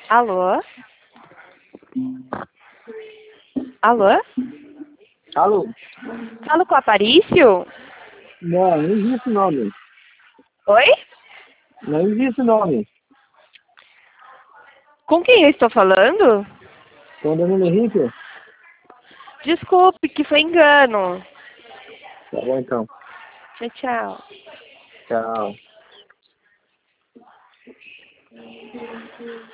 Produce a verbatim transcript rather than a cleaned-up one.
Alô? Alô? Alô? Falo com o Aparício? Não, não existe nome. Oi? Não existe nome. Com quem eu estou falando? Com o Danilo Henrique? Desculpe, que foi engano. Tá bom, então. Tchau, tchau. Tchau.